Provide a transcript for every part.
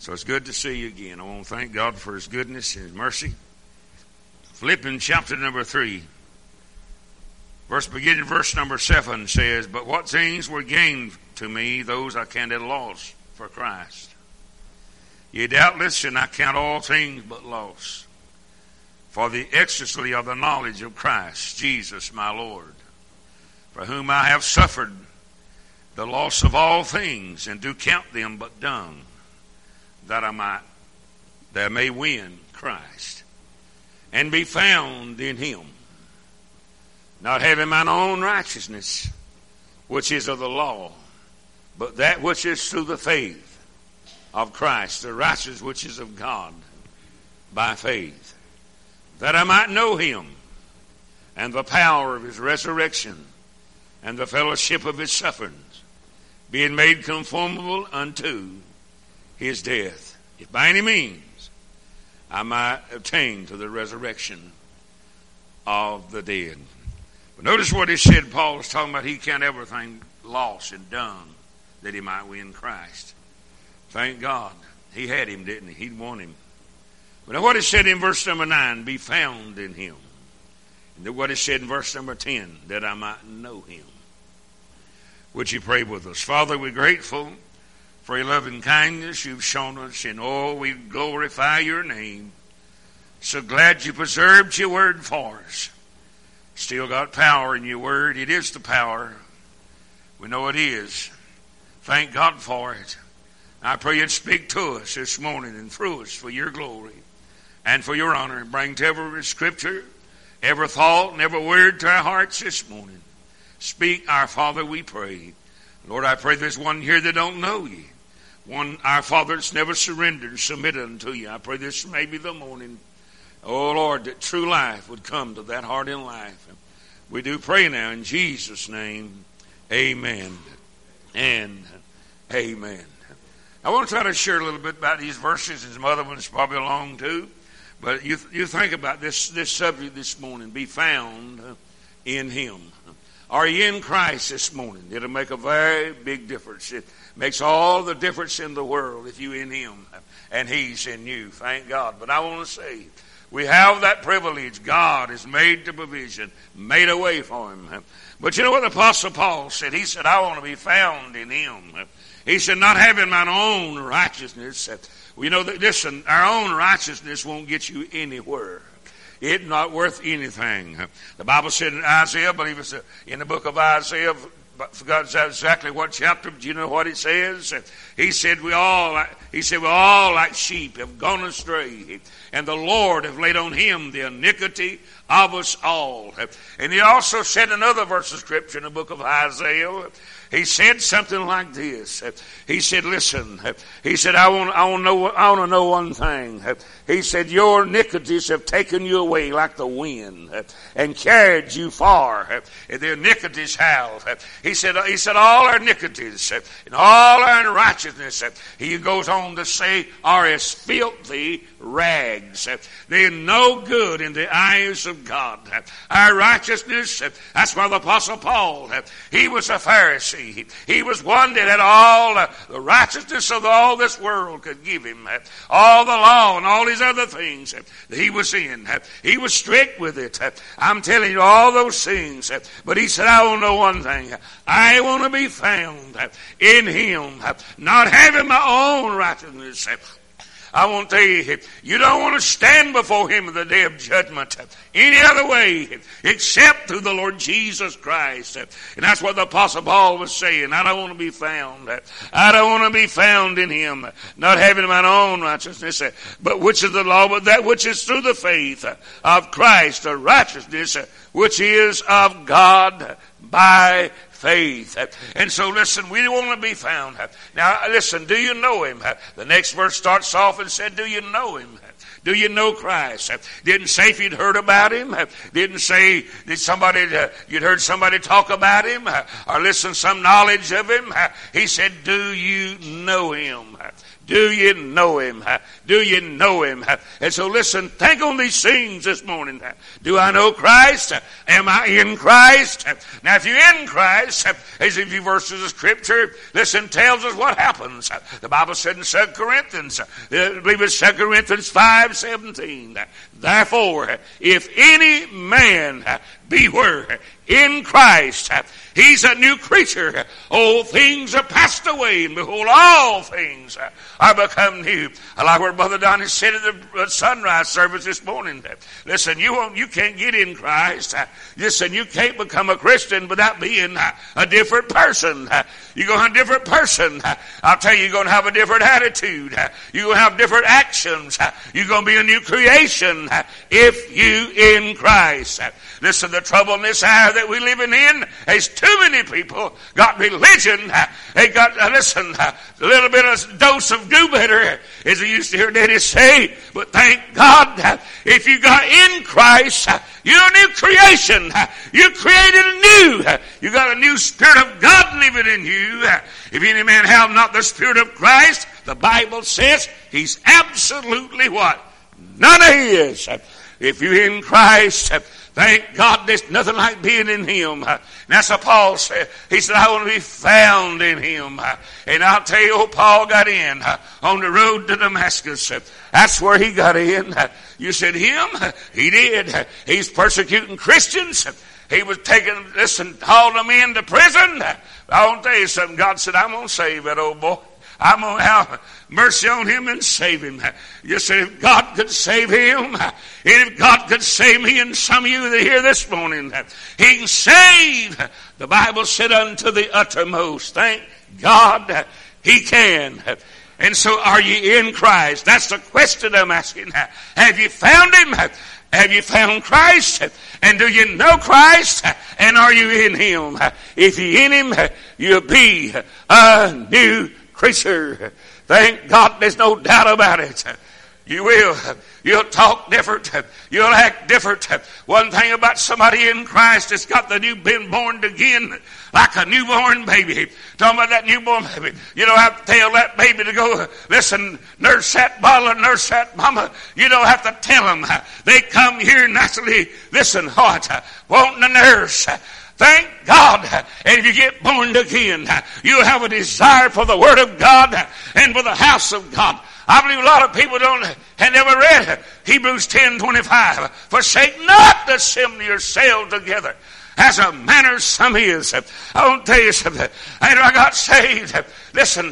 So it's good to see you again. I want to thank God for His goodness and His mercy. Philippians chapter number 3. Beginning verse number 7 says, "But what things were gained to me, those I counted loss for Christ. Yea, doubtless, and I count all things but loss, for the excellency of the knowledge of Christ Jesus my Lord, for whom I have suffered the loss of all things, and do count them but dung, that I may win Christ, and be found in Him, not having mine own righteousness, which is of the law, but that which is through the faith of Christ, the righteousness which is of God by faith, that I might know Him, and the power of His resurrection, and the fellowship of His sufferings, being made conformable unto His death, if by any means I might attain to the resurrection of the dead." But notice what he said. Paul was talking about he counted everything lost and dung that he might win Christ. Thank God. He had Him, didn't he? He'd won Him. But now what he said in verse number 9, be found in Him. And then what he said in verse number 10, that I might know Him. Would you pray with us? Father, we're grateful for Your loving kindness You've shown us, and oh, we glorify Your name. So glad You preserved Your word for us. Still got power in Your word. It is the power. We know it is. Thank God for it. I pray You'd speak to us this morning and through us for Your glory and for Your honor. And bring to every scripture, every thought, and every word to our hearts this morning. Speak, our Father, we pray. Lord, I pray there's one here that don't know You. One, our Father, that's never surrendered, submitted unto You. I pray this may be the morning, oh Lord, that true life would come to that heart in life. We do pray now in Jesus' name. Amen and amen. I want to try to share a little bit about these verses, and some other ones probably along too. But you think about this subject this morning, be found in Him. Are you in Christ this morning? It'll make a very big difference. It makes all the difference in the world if you're in Him and He's in you. Thank God. But I want to say, we have that privilege. God has made the provision, made a way for Him. But you know what the Apostle Paul said? He said, I want to be found in Him. He said, not having mine own righteousness. We know that, listen, our own righteousness won't get you anywhere. It's not worth anything. The Bible said in Isaiah, I believe it's in the book of Isaiah, I forgot exactly what chapter. Do you know what it says? He said we all like sheep have gone astray, and the Lord have laid on Him the iniquity of us all. And he also said in another verse of scripture in the book of Isaiah, he said something like this. He said, listen, he said, I want to know one thing. He said, your iniquities have taken you away like the wind and carried you far. The iniquities have. He said, all our iniquities and all our unrighteousness, he goes on to say, are as filthy rags. They're no good in the eyes of God. Our righteousness, that's why the Apostle Paul, he was a Pharisee. He was one that had all the righteousness of all this world could give him. All the law and all these other things that he was in. He was strict with it. I'm telling you all those things. But he said, I want to know one thing. I want to be found in Him, not having my own righteousness. I want to tell you, you don't want to stand before Him in the day of judgment any other way except through the Lord Jesus Christ. And that's what the Apostle Paul was saying. I don't want to be found. I don't want to be found in Him, not having my own righteousness, but which is the law, but that which is through the faith of Christ, the righteousness which is of God by faith. And so listen, we want to be found. Now listen, do you know Him? The next verse starts off and said, do you know Him? Do you know Christ? Didn't say if you'd heard about Him. Didn't say you'd heard somebody talk about Him or listen some knowledge of Him. He said, do you know Him? Do you know him? Do you know him? And so listen, think on these things this morning. Do I know Christ? Am I in Christ? Now if you're in Christ, as a few verses of Scripture, listen, tells us what happens. The Bible said in 2 Corinthians, I believe it's 2 Corinthians 5:17. Therefore, if any man be where in Christ, he's a new creature. Old things are passed away, and behold, all things are become new. I like what Brother Donnie said at the sunrise service this morning. Listen, you can't get in Christ. Listen, you can't become a Christian without being a different person. You're going to have a different person. I'll tell you, you're going to have a different attitude. You're going to have different actions. You're going to be a new creation if you in Christ. Listen, the trouble in this hour that we're living in is too many people got religion. They got, listen, a little bit of dose of do better, as I used to hear Daddy say. But thank God, if you got in Christ, you're a new creation. You're created anew. You got a new Spirit of God living in you. If any man have not the Spirit of Christ, the Bible says he's absolutely what? None of his. If you're in Christ, thank God there's nothing like being in him. And that's what Paul said. He said, I want to be found in him. And I'll tell you, Paul got in on the road to Damascus. That's where he got in. You said him? He did. He's persecuting Christians. He was taking, listen, hauled them into prison. I want to tell you something. God said, I'm going to save that old boy. I'm going to have mercy on him and save him. You said, if God could save him, and if God could save me, and some of you that are here this morning, he can save. The Bible said unto the uttermost. Thank God he can. And so are you in Christ? That's the question I'm asking. Have you found him? Have you found Christ? And do you know Christ? And are you in him? If you're in him, you'll be a new creature. Thank God there's no doubt about it. You will. You'll talk different. You'll act different. One thing about somebody in Christ that's got been born again like a newborn baby. Talking about that newborn baby. You don't have to tell that baby to go, listen, nurse that bottle, nurse that mama. You don't have to tell them. They come here naturally, listen, what? Wanting a nurse. Thank God. And if you get born again, you'll have a desire for the Word of God and for the house of God. I believe a lot of people have never read Hebrews 10:25. Forsake not to assemble yourselves together, as a manner some is. I want to tell you something. After I got saved, listen,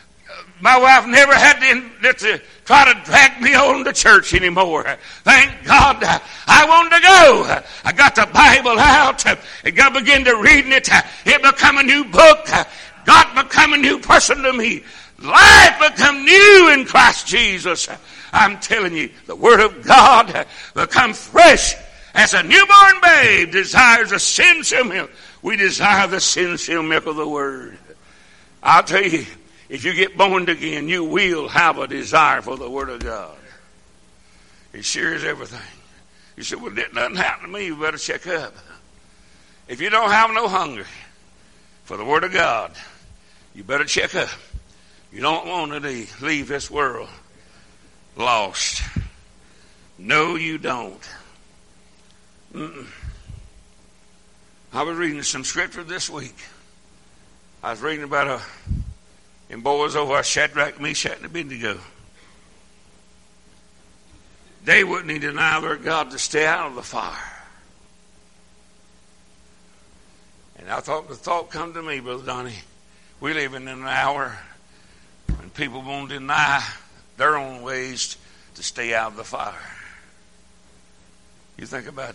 my wife never had to try to drag me on to church anymore. Thank God. I wanted to go. I got the Bible out and God began to reading it. It became a new book. God became a new person to me. Life become new in Christ Jesus. I'm telling you, the Word of God become fresh as a newborn babe desires the sincere milk. We desire the sincere milk of the Word. I'll tell you, if you get born again, you will have a desire for the Word of God. It sure is everything. You said, well, didn't nothing happen to me. You better check up. If you don't have no hunger for the Word of God, you better check up. You don't want to leave this world lost. No, you don't. I was reading some scripture this week. I was reading about in boys over Shadrach, Meshach, and Abednego. They wouldn't even deny their God to stay out of the fire. And the thought come to me, Brother Donnie, we live in an hour when people won't deny their own ways to stay out of the fire. You think about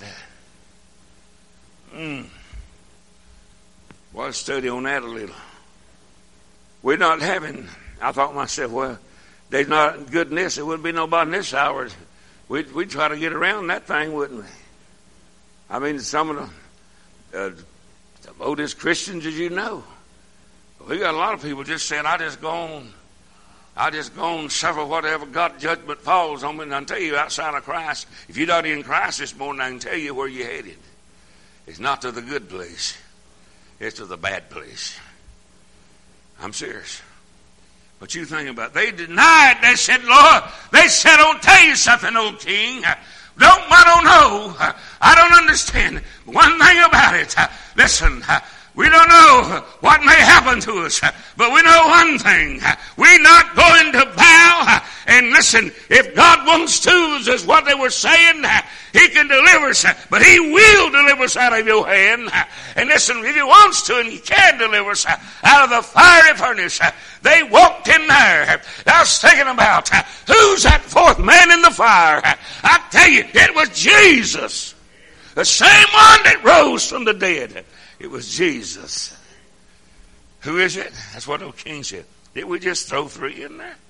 that. Well, I'll study on that a little. We're not having, I thought to myself, well, there's not good in this. There wouldn't be nobody in this hour. We'd try to get around that thing, wouldn't we? I mean, some of the oldest Christians, as you know, we got a lot of people just saying, I just go on suffer whatever God judgment falls on me. And I'll tell you, outside of Christ, if you're not in Christ this morning, I can tell you where you're headed. It's not to the good place. It's to the bad place. I'm serious. But you think about it. They denied. They said, Lord, they said, I'll tell you something, old king. I don't know. I don't understand. One thing about it. Listen, we don't know what may happen to us, but we know one thing. We're not going to bow. And listen, if God wants to, is what they were saying, He can deliver us, but He will deliver us out of your hand. And listen, if He wants to, and He can deliver us out of the fiery furnace. They walked in there. I was thinking about, who's that fourth man in the fire? I tell you, it was Jesus. The same one that rose from the dead. It was Jesus. Who is it? That's what old king said. Did we just throw 3 in there?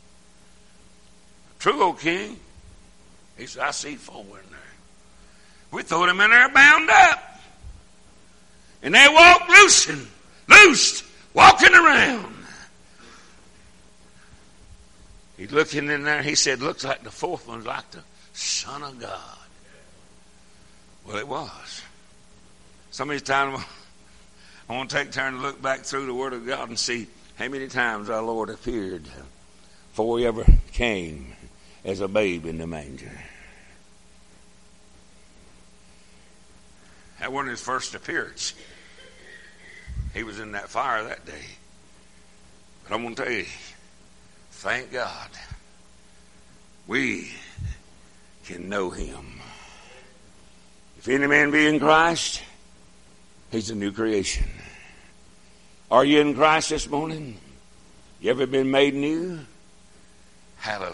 True, old king. He said, I see 4 in there. We threw them in there bound up. And they walked loosed, walking around. He's looking in there. He said, looks like the 4th one's like the Son of God. Well, it was. Some of these times I want to take a turn to look back through the Word of God and see how many times our Lord appeared before He ever came as a babe in the manger. That wasn't His first appearance. He was in that fire that day. But I'm going to tell you, thank God we can know Him. If any man be in Christ, he's a new creation. Are you in Christ this morning? You ever been made new? Hallelujah.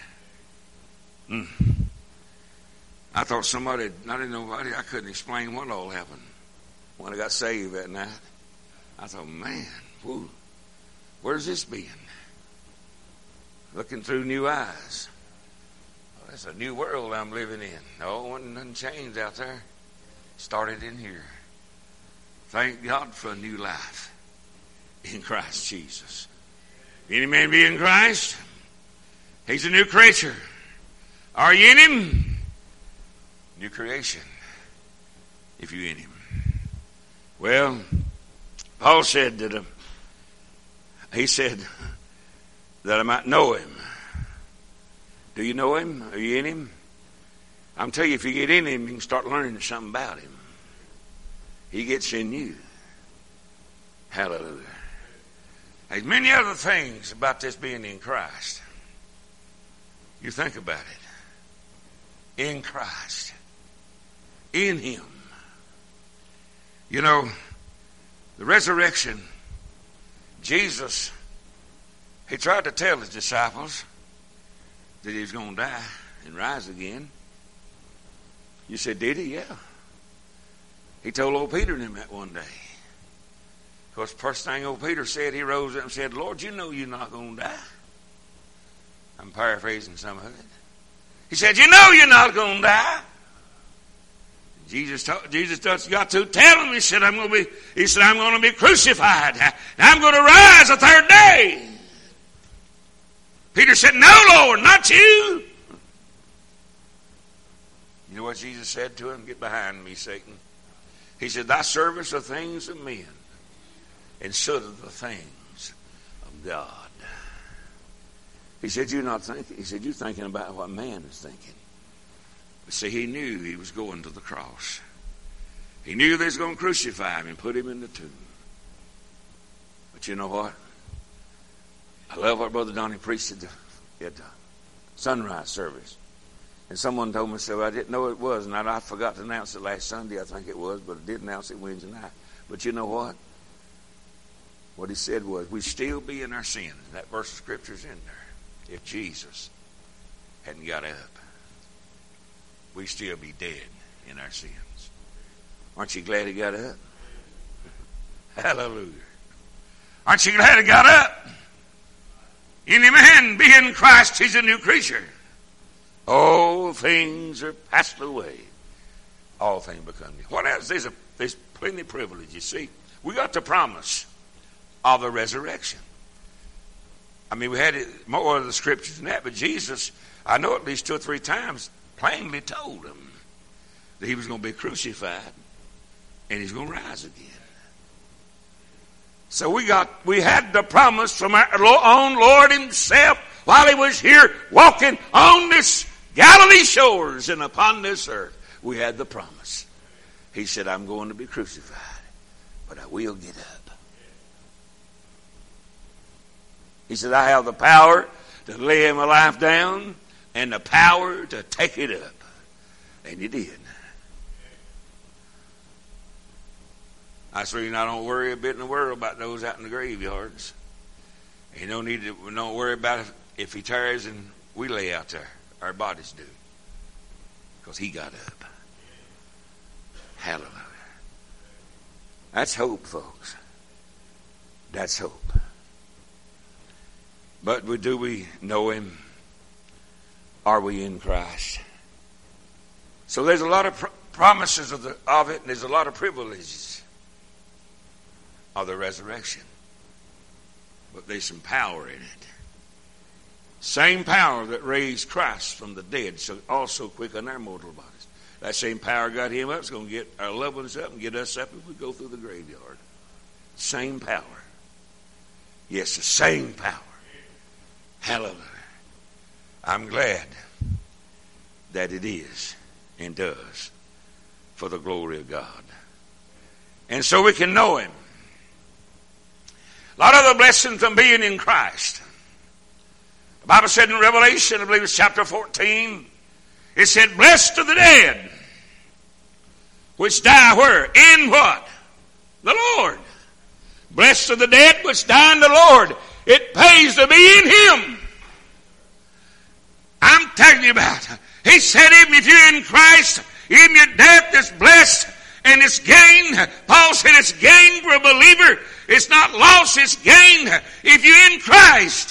I thought somebody, I didn't know, I couldn't explain what all happened when I got saved that night. I thought, man, whew, where's this being? Looking through new eyes. Well, that's a new world I'm living in. No, nothing changed out there. Started in here. Thank God for a new life in Christ Jesus. If any man be in Christ, he's a new creature. Are you in Him? New creation. If you in Him. Well, Paul said that he said that I might know Him. Do you know Him? Are you in Him? I'm telling you, if you get in Him, you can start learning something about Him. He gets in you. Hallelujah. There's many other things about this being in Christ. You think about it. In Christ. In Him. You know, the resurrection, Jesus, He tried to tell His disciples that He was going to die and rise again. You said, did He? Yeah. He told old Peter and him that one day. Of course, the first thing old Peter said, he rose up and said, Lord, you know you're not going to die. I'm paraphrasing some of it. He said, you know you're not going to die. Jesus got to tell him. He said, I'm going to be crucified. And I'm going to rise the 3rd day. Peter said, no, Lord, not you. You know what Jesus said to him? Get behind me, Satan. He said, thy servants are things of men, instead of the things of God. He said, you're not thinking. He said, you're thinking about what man is thinking. But see, he knew he was going to the cross. He knew they was going to crucify him and put him in the tomb. But you know what? I love what Brother Donnie preached at the sunrise service. And someone told me so. I didn't know it was, and I forgot to announce it last Sunday, I think it was, but I did announce it Wednesday night. But you know what? What he said was, we still be in our sins. That verse of Scripture's in there. If Jesus hadn't got up, we still be dead in our sins. Aren't you glad He got up? Hallelujah. Aren't you glad He got up? Any man be in Christ, he's a new creature. All things are passed away. All things become new. What else? There's plenty of privilege, you see. We got the promise of the resurrection. I mean, we had more of the Scriptures than that, but Jesus, I know at least 2 or 3 times, plainly told them that He was going to be crucified and He's going to rise again. So we had the promise from our own Lord himself while he was here walking on this Galilee shores and upon this earth. We had the promise. He said, I'm going to be crucified, but I will get up. He said, I have the power to lay my life down and the power to take it up. And he did. That's the reason I don't worry a bit in the world about those out in the graveyards. You don't worry about if he tarries and we lay out there. Our bodies do. Because he got up. Hallelujah. That's hope, folks. That's hope. But do we know him? Are we in Christ? So there's a lot of promises of it, and there's a lot of privileges of the resurrection. But there's some power in it. Same power that raised Christ from the dead shall also quicken our mortal bodies. That same power got him up. It's going to get our loved ones up and get us up if we go through the graveyard. Same power. Yes, the same power. Hallelujah. I'm glad that it is and does for the glory of God. And so we can know him. A lot of the blessings from being in Christ. The Bible said in Revelation, I believe it's chapter 14, it said, blessed are the dead, which die where? In what? The Lord. Blessed are the dead which die in the Lord. It pays to be in him. I'm telling you about it. He said, even if you're in Christ, even your death is blessed and it's gain. Paul said it's gain for a believer. It's not loss, it's gain if you're in Christ.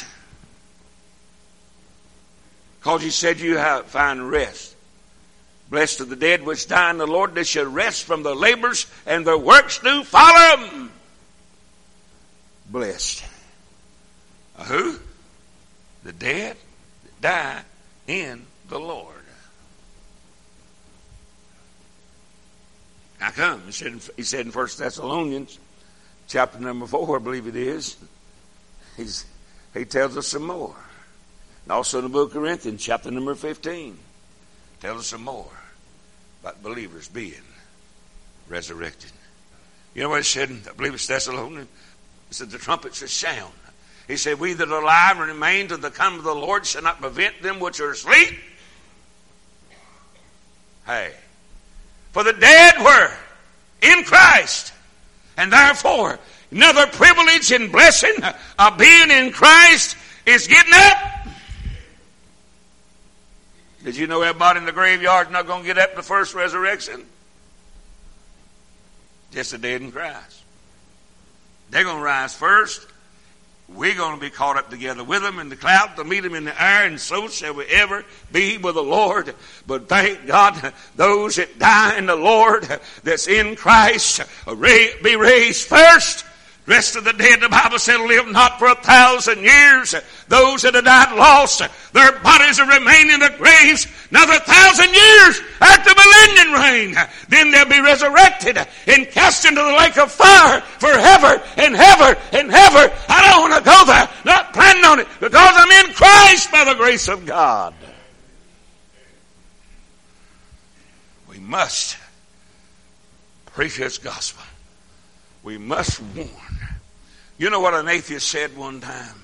Because he said you find rest. Blessed are the dead which die in the Lord. They shall rest from their labors and their works do follow them. Blessed. Who? The dead that die in the Lord. How come? He said in 1 Thessalonians chapter number 4, I believe it is. He tells us some more. And also in the book of Corinthians chapter number 15 tells us some more about believers being resurrected. You know what it said in, I believe it's Thessalonians? It said the trumpets shall sound. He said, we that are alive and remain to the coming of the Lord shall not prevent them which are asleep. Hey. For the dead were in Christ. And therefore, another privilege and blessing of being in Christ is getting up. Did you know everybody in the graveyard is not going to get up in the first resurrection? Just the dead in Christ. They're going to rise first. We're going to be caught up together with them in the cloud to meet them in the air, and so shall we ever be with the Lord. But thank God, those that die in the Lord, that's in Christ, be raised first. The rest of the dead, the Bible said, live not for 1,000 years. Those that have died lost, their bodies will remain in the graves another 1,000 years after the millennium reign. Then they'll be resurrected and cast into the lake of fire forever and ever and ever. I don't want to go there, not planning on it, because I'm in Christ by the grace of God. We must preach His gospel. We must warn. You know what an atheist said one time?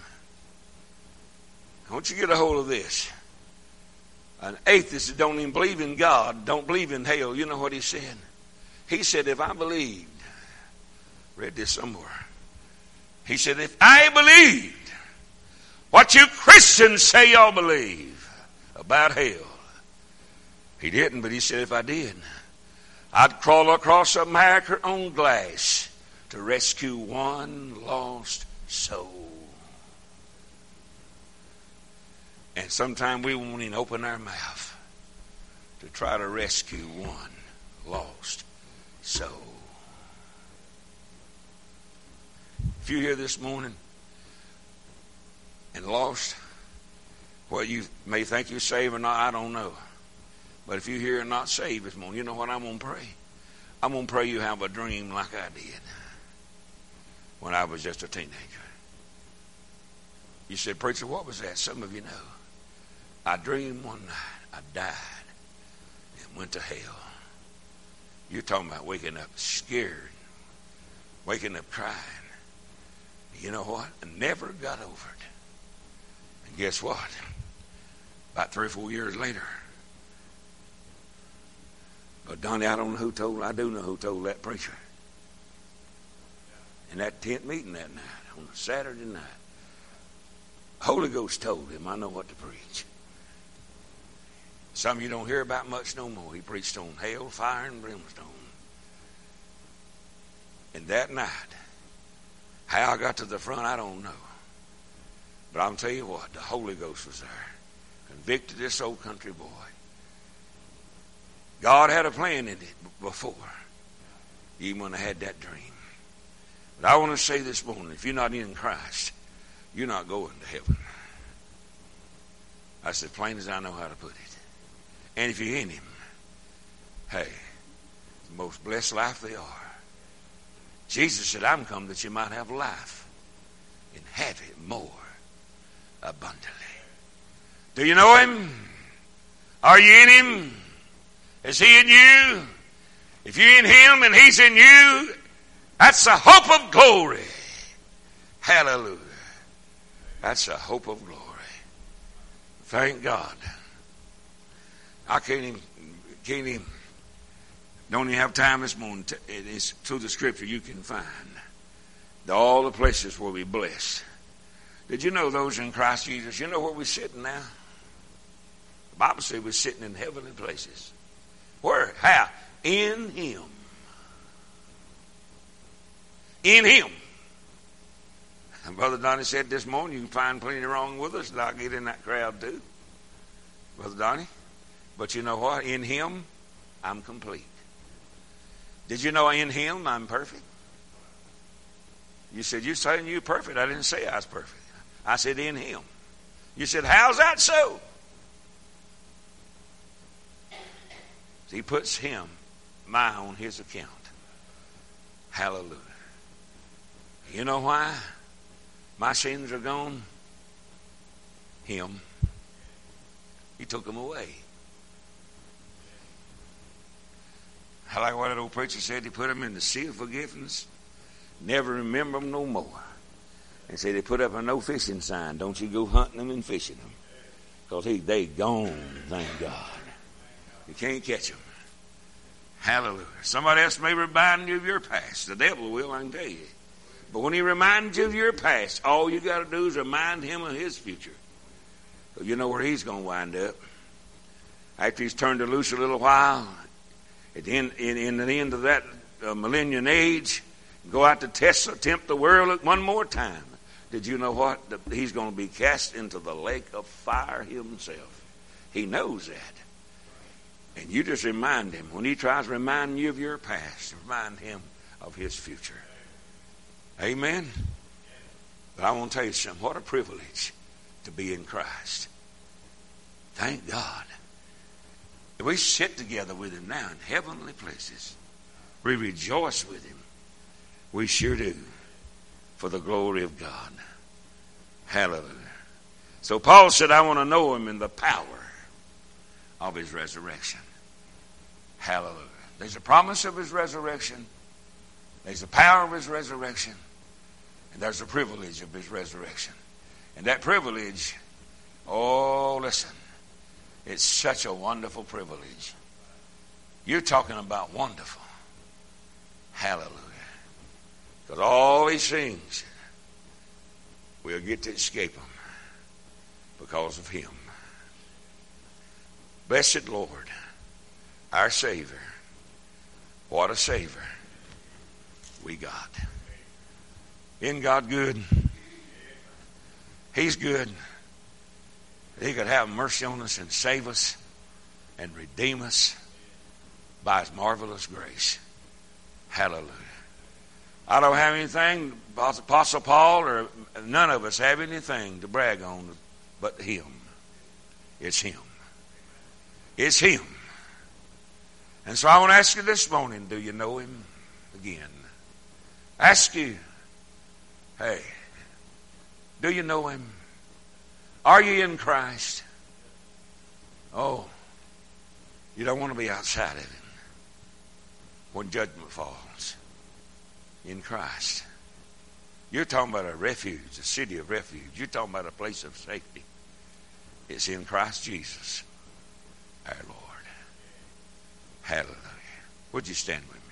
I want you to get a hold of this. An atheist that don't even believe in God, don't believe in hell, you know what he said? He said, if I believed, read this somewhere. He said, if I believed what you Christians say y'all believe about hell. He didn't, but he said, if I did, I'd crawl across America on glass to rescue one lost soul. And sometimes we won't even open our mouth to try to rescue one lost soul. If you're here this morning and lost, well, you may think you're saved or not, I don't know. But if you're here and not saved this morning, you know what I'm going to pray? I'm going to pray you have a dream like I did. when I was just a teenager. You said, preacher, what was that? Some of you know. I dreamed one night I died and went to hell. You're talking about waking up scared, waking up crying. You know what? I never got over it. And guess what? About 3 or 4 years later, but Donnie, I don't know who told, I do know who told that preacher. In that tent meeting that night, on a Saturday night, Holy Ghost told him, I know what to preach. Some of you don't hear about much no more. He preached on hell, fire, and brimstone. And that night, how I got to the front, I don't know. But I'll tell you what, the Holy Ghost was there. Convicted this old country boy. God had a plan in it before, even when I had that dream. But I want to say this morning, if you're not in Christ, you're not going to heaven. That's as plain as I know how to put it. And if you're in Him, hey, the most blessed life they are. Jesus said, I'm come that you might have life and have it more abundantly. Do you know Him? Are you in Him? Is He in you? If you're in Him and He's in you, that's a hope of glory. Hallelujah. That's a hope of glory. Thank God. I can't even, don't even have time this morning. It's through the scripture you can find all the places where we bless. Did you know those in Christ Jesus? You know where we're sitting now? The Bible says we're sitting in heavenly places. Where? How? In Him. In Him. And Brother Donnie said this morning, you can find plenty wrong with us, and I'll get in that crowd too. Brother Donnie. But you know what? In Him, I'm complete. Did you know in Him, I'm perfect? You said, you're saying you're perfect. I didn't say I was perfect. I said in Him. You said, how's that so? He puts Him, on His account. Hallelujah. You know why my sins are gone? Him. He took them away. I like what that old preacher said. He put them in the sea of forgiveness. Never remember them no more. And said they put up a no fishing sign. Don't you go hunting them and fishing them. Because they gone, thank God. You can't catch them. Hallelujah. Somebody else may remind you of your past. The devil will, I can tell you. But when he reminds you of your past, all you got to do is remind him of his future. So you know where he's going to wind up. After he's turned her loose a little while, at the end, in the end of that millennium age, go out to tempt the world one more time. Did you know what? He's going to be cast into the lake of fire himself. He knows that. And you just remind him. When he tries to remind you of your past, remind him of his future. Amen? But I want to tell you something. What a privilege to be in Christ. Thank God. We sit together with him now in heavenly places. We rejoice with him. We sure do. For the glory of God. Hallelujah. So Paul said, I want to know him in the power of his resurrection. Hallelujah. There's a promise of his resurrection. There's the power of his resurrection. And there's the privilege of his resurrection. And that privilege, oh, listen, it's such a wonderful privilege. You're talking about wonderful. Hallelujah. Because all these things, we'll get to escape them because of him. Blessed Lord, our Savior. What a Savior we got. Isn't God good? He's good. He could have mercy on us and save us and redeem us by his marvelous grace. Hallelujah. I don't have anything, Apostle Paul or none of us have anything to brag on but him. It's him. It's him. And so I want to ask you this morning, do you know him? Again. Ask you, Hey, do you know Him? Are you in Christ? Oh, you don't want to be outside of Him when judgment falls. In Christ. You're talking about a refuge, a city of refuge. You're talking about a place of safety. It's in Christ Jesus, our Lord. Hallelujah. Would you stand with me?